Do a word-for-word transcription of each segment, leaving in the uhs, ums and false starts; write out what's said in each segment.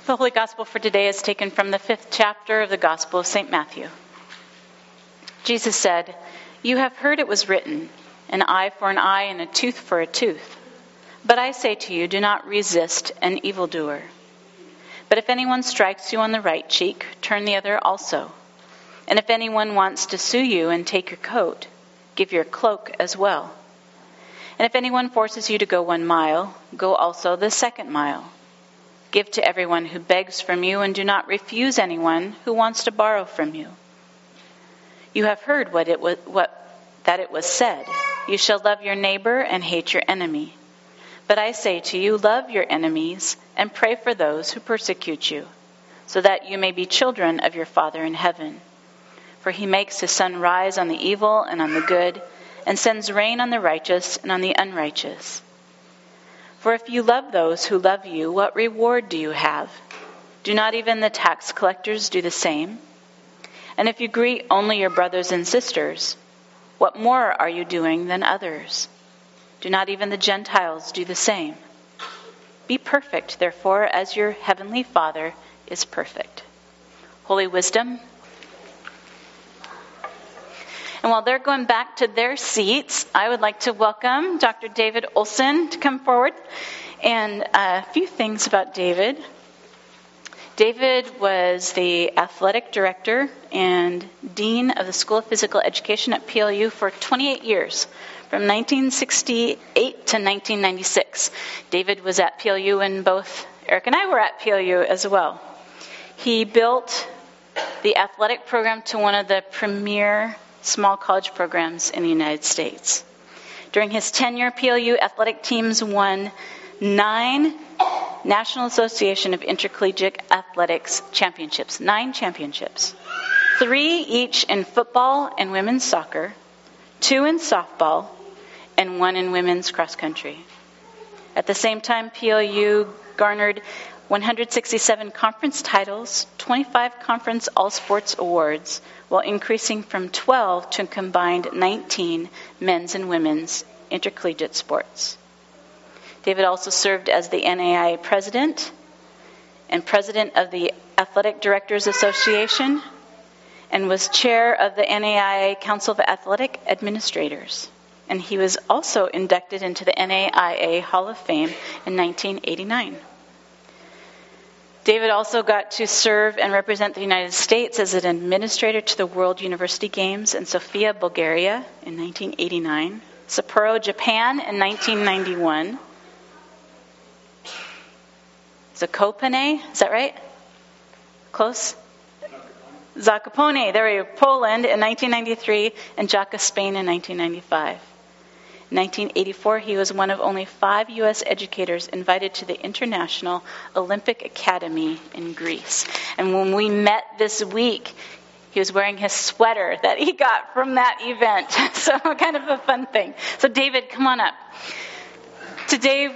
The Holy Gospel for today is taken from the fifth chapter of the Gospel of Saint Matthew. Jesus said, "You have heard it was written, an eye for an eye and a tooth for a tooth. But I say to you, do not resist an evildoer. But if anyone strikes you on the right cheek, turn the other also. And if anyone wants to sue you and take your coat, give your cloak as well. And if anyone forces you to go one mile, go also the second mile. Give to everyone who begs from you, and do not refuse anyone who wants to borrow from you. You have heard what it was, what, that it was said, you shall love your neighbor and hate your enemy. But I say to you, love your enemies and pray for those who persecute you, so that you may be children of your Father in heaven. For he makes his sun rise on the evil and on the good, and sends rain on the righteous and on the unrighteous. For if you love those who love you, what reward do you have? Do not even the tax collectors do the same? And if you greet only your brothers and sisters, what more are you doing than others? Do not even the Gentiles do the same? Be perfect, therefore, as your heavenly Father is perfect." Holy Wisdom. And while they're going back to their seats, I would like to welcome Doctor David Olson to come forward. And a few things about David. David was the athletic director and dean of the School of Physical Education at P L U for twenty-eight years, from nineteen sixty-eight to nineteen ninety-six. David was at P L U, and both Eric and I were at P L U as well. He built the athletic program to one of the premier small college programs in the United States. During his tenure, P L U athletic teams won nine National Association of Intercollegiate Athletics championships, nine championships, three each in football and women's soccer, two in softball, and one in women's cross country. At the same time, P L U garnered one hundred sixty-seven conference titles, twenty-five conference all-sports awards, while increasing from twelve to a combined nineteen men's and women's intercollegiate sports. David also served as the N A I A president and president of the Athletic Directors Association, and was chair of the N A I A Council of Athletic Administrators. And he was also inducted into the N A I A Hall of Fame in nineteen eighty-nine. David also got to serve and represent the United States as an administrator to the World University Games in Sofia, Bulgaria in nineteen eighty-nine, Sapporo, Japan in nineteen ninety-one, Zakopane, is that right? Close? Zakopane, there we go, Poland in nineteen ninety-three, and Jaca, Spain in nineteen ninety-five. In nineteen eighty-four, he was one of only five U S educators invited to the International Olympic Academy in Greece. And when we met this week, he was wearing his sweater that he got from that event. So kind of a fun thing. So David, come on up. Today...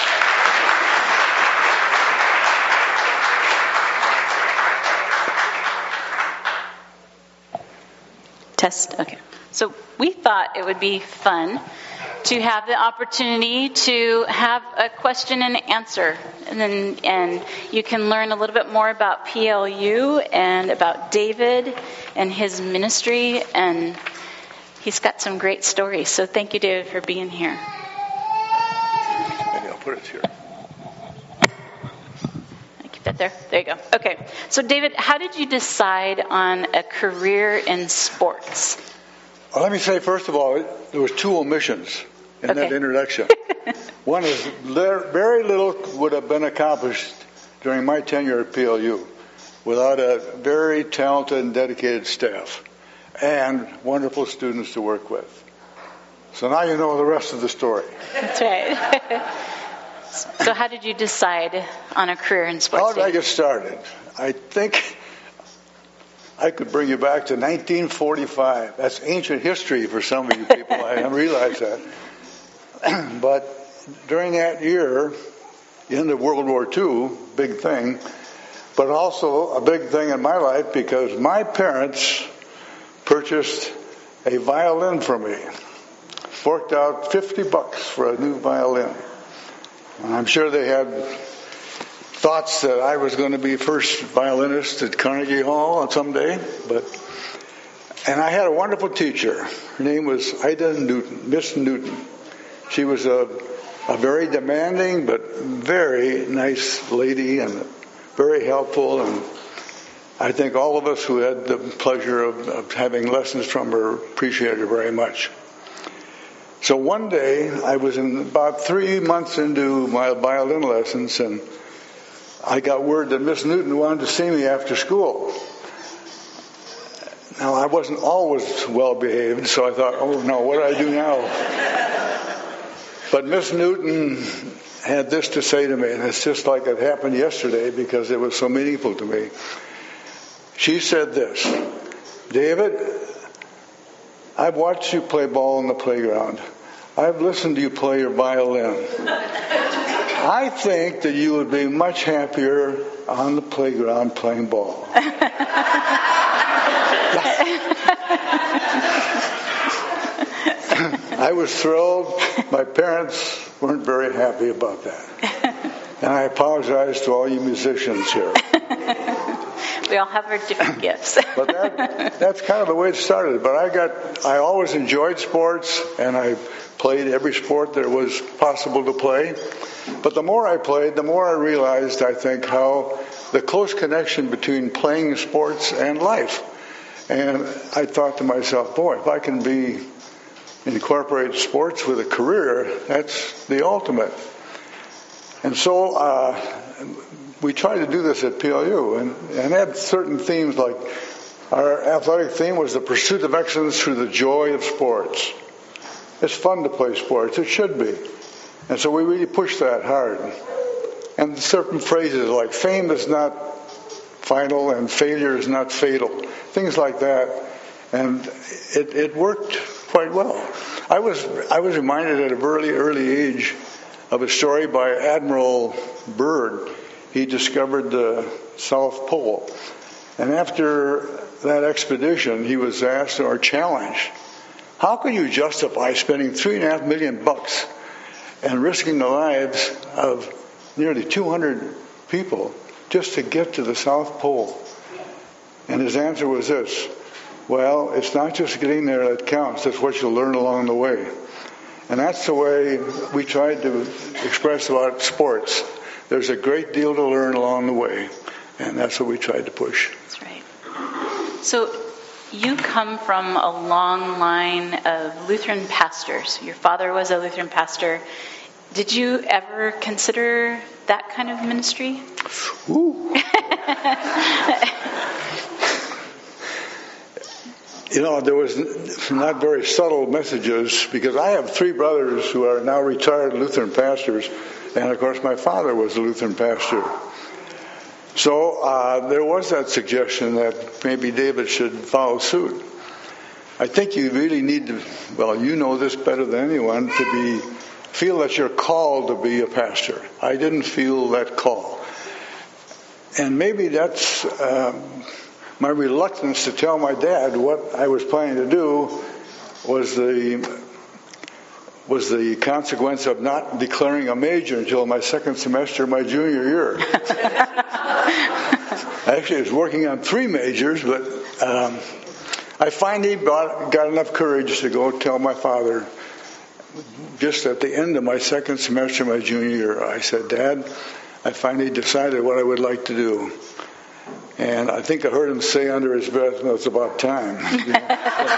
Test, okay. So we thought it would be fun to have the opportunity to have a question and answer. And then and you can learn a little bit more about P L U and about David and his ministry. And he's got some great stories. So thank you, David, for being here. Maybe I'll put it here. That there? There you go. Okay. So, David, how did you decide on a career in sports? Well, let me say, first of all, there was two omissions in okay. that introduction. One is very little would have been accomplished during my tenure at P L U without a very talented and dedicated staff and wonderful students to work with. So now you know the rest of the story. That's right. So how did you decide on a career in sports? How did I get started? I think I could bring you back to nineteen forty-five. That's ancient history for some of you people. I didn't realize that. But during that year, in the World War Two, big thing, but also a big thing in my life because my parents purchased a violin for me. Forked out fifty bucks for a new violin. And I'm sure they had thoughts that I was going to be first violinist at Carnegie Hall someday, but and I had a wonderful teacher. Her name was Ida Newton, Miss Newton. She was a, a very demanding but very nice lady and very helpful, and I think all of us who had the pleasure of, of having lessons from her appreciated her very much. So one day, I was in about three months into my violin lessons, and I got word that Miss Newton wanted to see me after school. Now, I wasn't always well behaved, so I thought, oh no, what do I do now? But Miss Newton had this to say to me, and it's just like it happened yesterday because it was so meaningful to me. She said this: David, I've watched you play ball in the playground. I've listened to you play your violin. I think that you would be much happier on the playground playing ball. I was thrilled. My parents weren't very happy about that. And I apologize to all you musicians here. We all have our different gifts. But that, that's kind of the way it started. But I got, I always enjoyed sports, and I played every sport that was possible to play. But the more I played, the more I realized, I think, how the close connection between playing sports and life. And I thought to myself, boy, if I can be incorporate sports with a career, that's the ultimate. And so uh, we tried to do this at P L U, and, and had certain themes, like our athletic theme was the pursuit of excellence through the joy of sports. It's fun to play sports. It should be. And so we really pushed that hard. And certain phrases like fame is not final and failure is not fatal. Things like that. And it, it worked quite well. I was I was reminded at a very early age of a story by Admiral Byrd. He discovered the South Pole. And after that expedition, he was asked or challenged, how can you justify spending three and a half million bucks and risking the lives of nearly two hundred people just to get to the South Pole? And his answer was this: well, it's not just getting there that counts, it's what you learn along the way. And that's the way we tried to express about sports. There's a great deal to learn along the way, and that's what we tried to push. That's right. So you come from a long line of Lutheran pastors. Your father was a Lutheran pastor. Did you ever consider that kind of ministry? Ooh. You know, there was not very subtle messages, because I have three brothers who are now retired Lutheran pastors, and of course my father was a Lutheran pastor. So uh, there was that suggestion that maybe David should follow suit. I think you really need to, well, you know this better than anyone, to be feel that you're called to be a pastor. I didn't feel that call. And maybe that's um, my reluctance to tell my dad what I was planning to do was the was the consequence of not declaring a major until my second semester of my junior year. Actually, I was working on three majors, but um, I finally got, got enough courage to go tell my father, just at the end of my second semester of my junior year, I said, Dad, I finally decided what I would like to do. And I think I heard him say under his breath, well, it's about time. You know?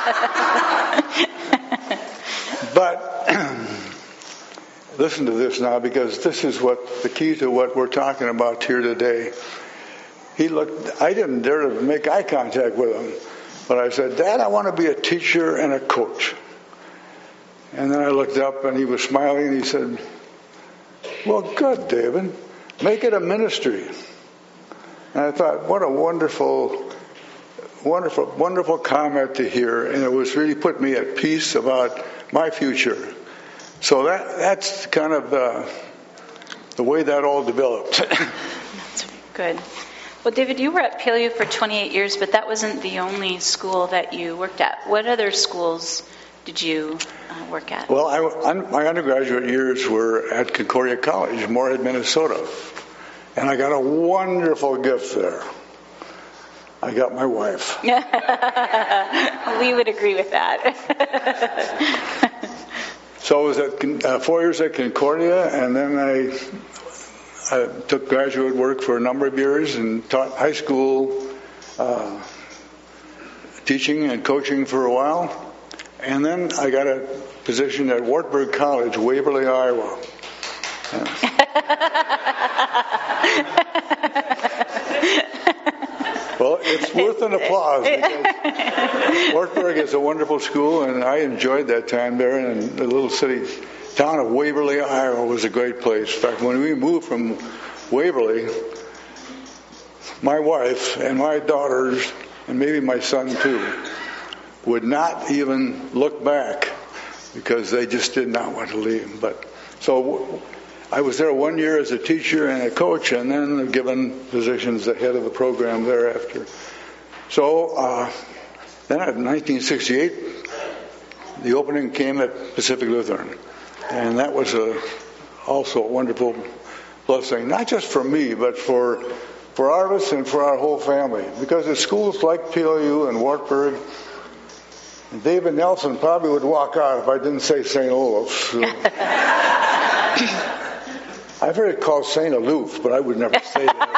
But listen to this now, because this is what the key to what we're talking about here today. He looked, I didn't dare to make eye contact with him, but I said, Dad, I want to be a teacher and a coach. And then I looked up and he was smiling and he said, well, good, David, make it a ministry. And I thought, what a wonderful, wonderful, wonderful comment to hear. And it was really put me at peace about my future. So that that's kind of uh, the way that all developed. That's good. Well, David, you were at P L U for twenty-eight years, but that wasn't the only school that you worked at. What other schools did you uh, work at? Well, I, my undergraduate years were at Concordia College, Moorhead, Minnesota. And I got a wonderful gift there. I got my wife. We would agree with that. So I was at uh, four years at Concordia, and then I, I took graduate work for a number of years and taught high school uh, teaching and coaching for a while. And then I got a position at Wartburg College, Waverly, Iowa. Yeah. Well, it's worth an applause because Wartburg is a wonderful school, and I enjoyed that time there. And the little city, town of Waverly, Iowa, was a great place. In fact, when we moved from Waverly, my wife and my daughters, and maybe my son too, would not even look back because they just did not want to leave. But so I was there one year as a teacher and a coach, and then given positions as head of the program thereafter. So uh, then in nineteen sixty-eight, the opening came at Pacific Lutheran. And that was a, also a wonderful blessing, not just for me, but for for Arvis and for our whole family. Because at schools like P L U and Wartburg, David Nelson probably would walk out if I didn't say Saint Olaf. So. I've heard it called Saint Aloof, but I would never say that.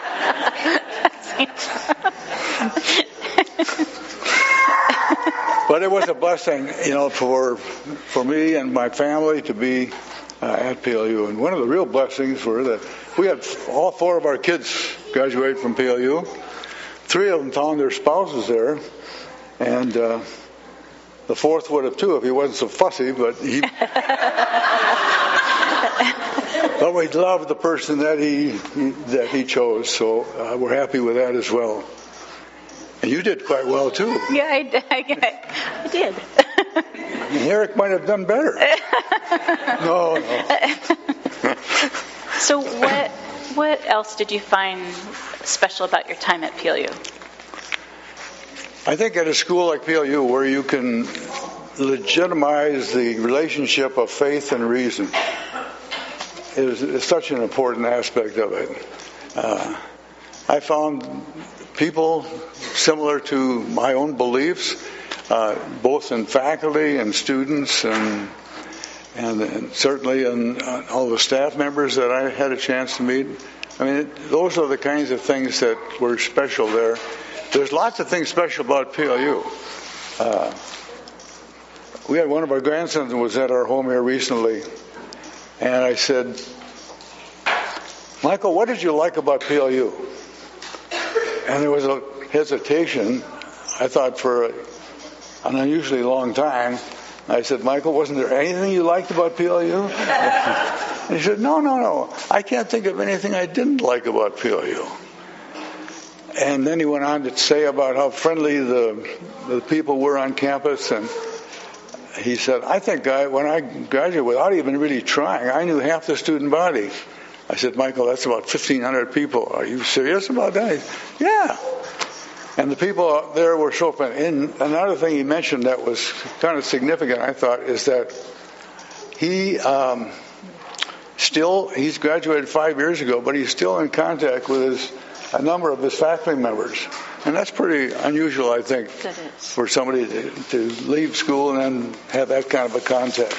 But it was a blessing, you know, for for me and my family to be uh, at P L U. And one of the real blessings were that we had all four of our kids graduate from P L U. Three of them found their spouses there, and uh, the fourth would have too if he wasn't so fussy. But he. But we loved the person that he, he that he chose, so uh, we're happy with that as well. And you did quite well too. Yeah, I, I, I did. And Eric might have done better. No, no. So what what else did you find special about your time at P L U? I think at a school like P L U, where you can legitimize the relationship of faith and reason, is, is such an important aspect of it. Uh, I found people similar to my own beliefs, uh, both in faculty and students, and and, and certainly in uh, all the staff members that I had a chance to meet. I mean, it, those are the kinds of things that were special there. There's lots of things special about P L U. Uh, we had one of our grandsons who was at our home here recently, and I said, Michael, what did you like about P L U? And there was a hesitation, I thought, for a, an unusually long time. I said, Michael, wasn't there anything you liked about P L U? And he said, no, no, no. I can't think of anything I didn't like about P L U. And then he went on to say about how friendly the, the people were on campus. And he said, I think I, when I graduated, without even really trying, I knew half the student body. I said, Michael, that's about fifteen hundred people. Are you serious about that? Said, yeah. And the people out there were so friendly. And another thing he mentioned that was kind of significant, I thought, is that he um, still, he's graduated five years ago, but he's still in contact with his, a number of his faculty members. And that's pretty unusual, I think, for somebody to, to leave school and then have that kind of a contact.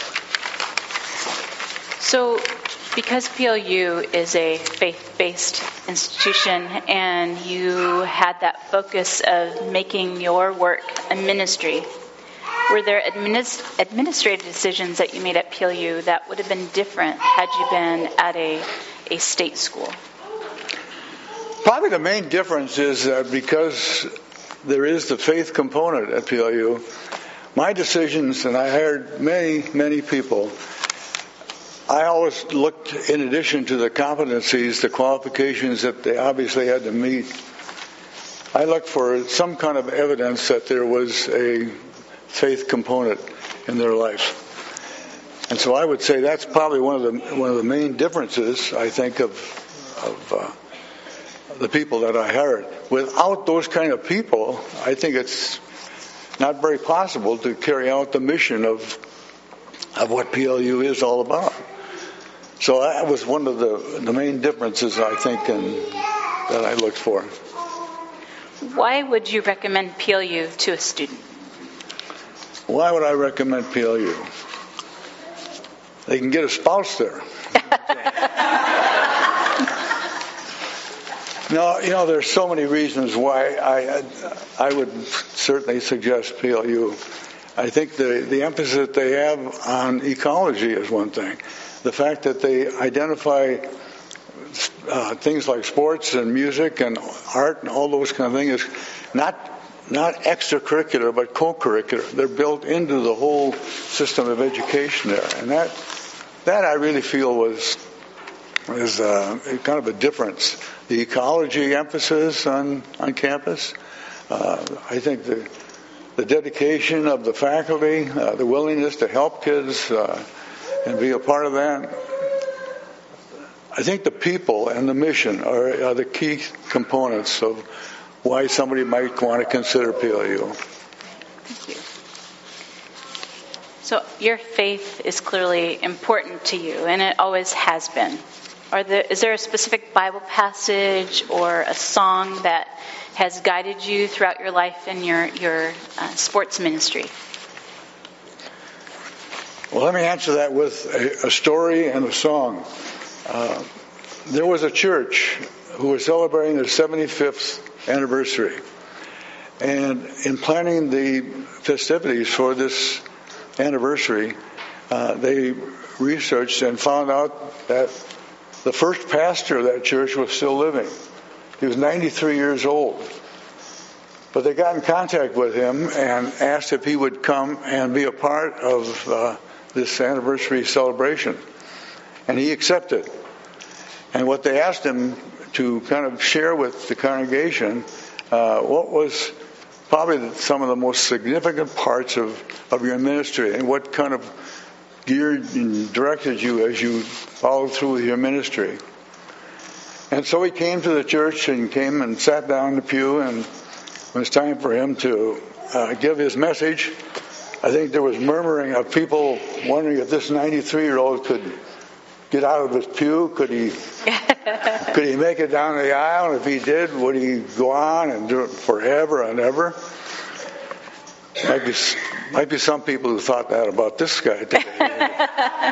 So, because P L U is a faith-based institution and you had that focus of making your work a ministry, were there administ- administrative decisions that you made at P L U that would have been different had you been at a, a state school? Probably the main difference is that because there is the faith component at P L U, my decisions, and I hired many, many people, I always looked, in addition to the competencies, the qualifications that they obviously had to meet, I looked for some kind of evidence that there was a faith component in their life. And so I would say that's probably one of the one of the main differences, I think, of of uh, the people that I hired. Without those kind of people, I think it's not very possible to carry out the mission of of what P L U is all about. So that was one of the, the main differences, I think, in, that I looked for. Why would you recommend P L U to a student? Why would I recommend P L U? They can get a spouse there. No, you know, there's so many reasons why I I would certainly suggest P L U. I think the, the emphasis that they have on ecology is one thing. The fact that they identify uh, things like sports and music and art and all those kind of things is not not extracurricular but co-curricular. They're built into the whole system of education there, and that that I really feel was was uh, kind of a difference. The ecology emphasis on on campus. Uh, I think the the dedication of the faculty, uh, the willingness to help kids uh, and be a part of that. I think the people and the mission are, are the key components of why somebody might want to consider P L U. Thank you. So your faith is clearly important to you, and it always has been. Are there, is there a specific Bible passage or a song that has guided you throughout your life and your, your uh, sports ministry? Well, let me answer that with a, a story and a song. Uh, there was a church who was celebrating their seventy-fifth anniversary. And in planning the festivities for this anniversary, uh, they researched and found out that the first pastor of that church was still living. He was ninety-three years old. But they got in contact with him and asked if he would come and be a part of uh, this anniversary celebration. And he accepted. And what they asked him to kind of share with the congregation uh, what was probably some of the most significant parts of, of your ministry and what kind of geared and directed you as you followed through with your ministry. And so he came to the church and came and sat down in the pew, and when it's time for him to uh, give his message, I think there was murmuring of people wondering if this ninety-three-year-old could get out of his pew. Could he could he make it down the aisle? And if he did, would he go on and do it forever and ever? Might be, might be some people who thought that about this guy today.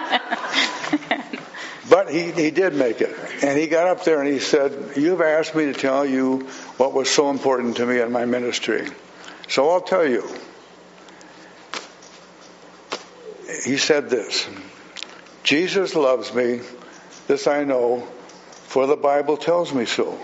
But he, he did make it. And he got up there and he said, "You've asked me to tell you what was so important to me in my ministry. So I'll tell you." He said this: "Jesus loves me, this I know, for the Bible tells me so."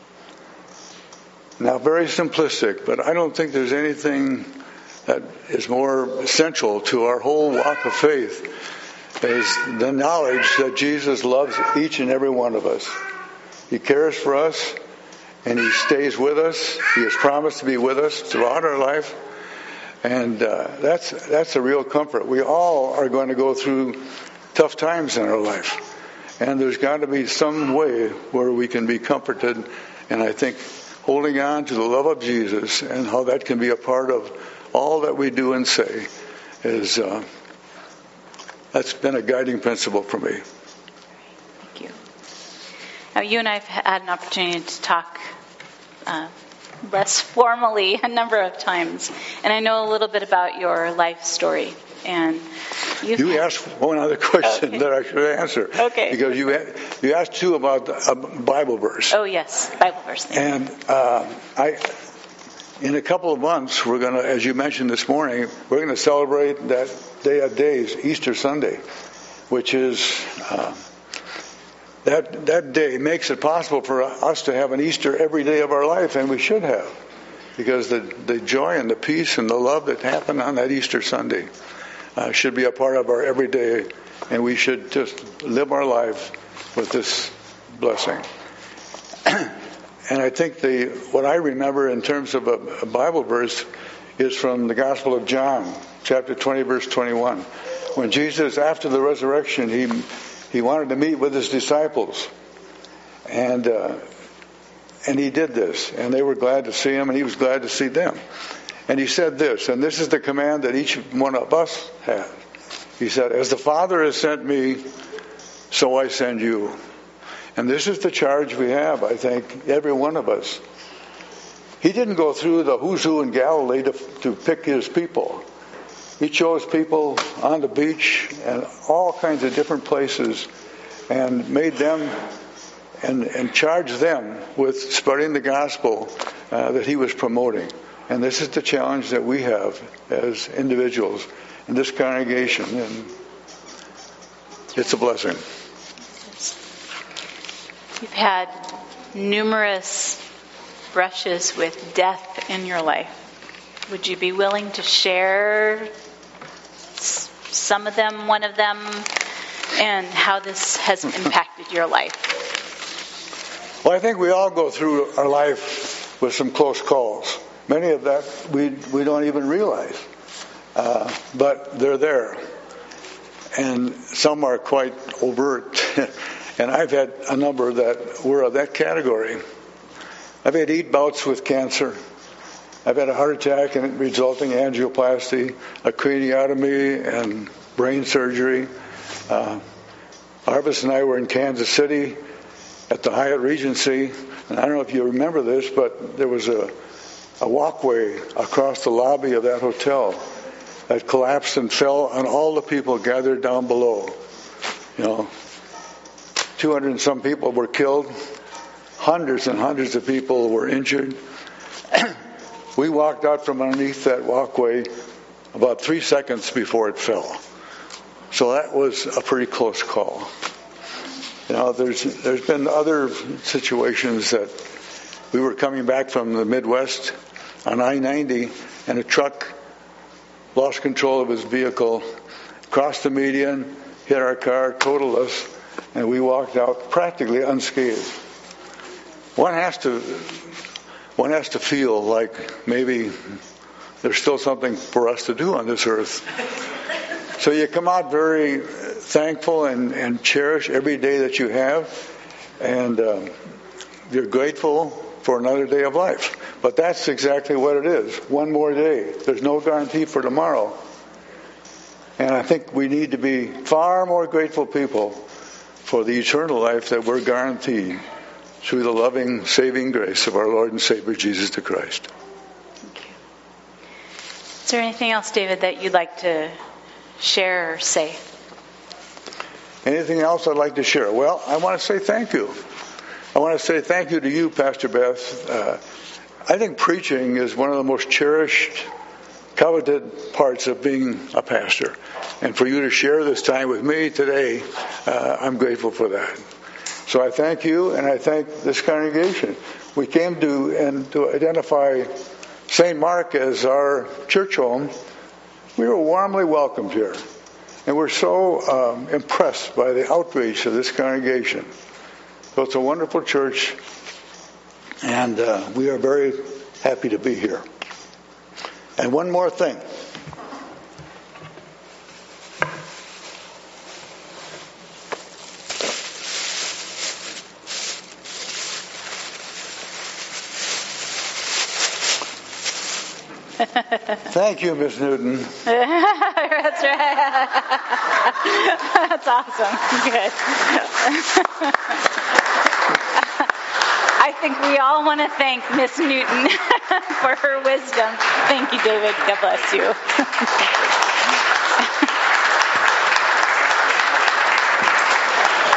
Now, very simplistic, but I don't think there's anything that is more essential to our whole walk of faith is the knowledge that Jesus loves each and every one of us. He cares for us, and He stays with us. He has promised to be with us throughout our life. And uh, that's that's a real comfort. We all are going to go through tough times in our life. And there's got to be some way where we can be comforted. And I think holding on to the love of Jesus and how that can be a part of all that we do and say is uh, that's been a guiding principle for me. Thank you. Now, you and I have had an opportunity to talk uh, less formally a number of times, and I know a little bit about your life story. And you've you had... asked one other question okay. that I should answer. Okay. Because you you asked too about a Bible verse. Oh yes, Bible verse. And uh, I, in a couple of months, we're going to, as you mentioned this morning, we're going to celebrate that day of days, Easter Sunday, which is uh, that that day makes it possible for us to have an Easter every day of our life, and we should have, because the the joy and the peace and the love that happened on that Easter Sunday uh, should be a part of our everyday, and we should just live our life with this blessing. And I think the what I remember in terms of a, a Bible verse is from the Gospel of John, chapter twenty, verse twenty-one. When Jesus, after the resurrection, he he wanted to meet with his disciples, and uh, and he did this, and they were glad to see him, and he was glad to see them. And he said this, and this is the command that each one of us has. He said, "As the Father has sent me, so I send you. And this is the charge we have, I think, every one of us. He didn't go through the who's who in Galilee to, to pick his people. He chose people on the beach and all kinds of different places and made them and, and charged them with spreading the gospel uh, that he was promoting. And this is the challenge that we have as individuals in this congregation. And it's a blessing. You've had numerous brushes with death in your life. Would you be willing to share s- some of them, one of them, and how this has impacted your life? Well, I think we all go through our life with some close calls. Many of that we we don't even realize, uh, but they're there, and some are quite overt. And I've had a number that were of that category. I've had eight bouts with cancer. I've had a heart attack and resulting angioplasty, a craniotomy, and brain surgery. Uh, Harvest and I were in Kansas City at the Hyatt Regency, and I don't know if you remember this, but there was a, a walkway across the lobby of that hotel that collapsed and fell on all the people gathered down below. You know, two hundred and some people were killed. Hundreds and hundreds of people were injured. We walked out from underneath that walkway about three seconds before it fell. So that was a pretty close call. You know, there's there's been other situations that we were coming back from the Midwest on I ninety, and a truck lost control of his vehicle, crossed the median, hit our car, totaled us, and we walked out practically unscathed. One has to one has to feel like maybe there's still something for us to do on this earth. So you come out very thankful and, and cherish every day that you have, and um, you're grateful for another day of life. But that's exactly what it is. One more day. There's no guarantee for tomorrow. And I think we need to be far more grateful people for the eternal life that we're guaranteed through the loving, saving grace of our Lord and Savior, Jesus the Christ. Thank you. Is there anything else, David, that you'd like to share or say? Anything else I'd like to share? Well, I want to say thank you. I want to say thank you to you, Pastor Beth. Uh, I think preaching is one of the most cherished, coveted parts of being a pastor. And for you to share this time with me today, uh, I'm grateful for that. So I thank you, and I thank this congregation. We came to and to identify Saint Mark as our church home. We were warmly welcomed here, and we're so um, impressed by the outreach of this congregation. So it's a wonderful church, and uh, we are very happy to be here. And one more thing. Thank you, Miss Newton. That's right. That's awesome. Good. I think we all want to thank Miss Newton for her wisdom. Thank you, David. God bless you.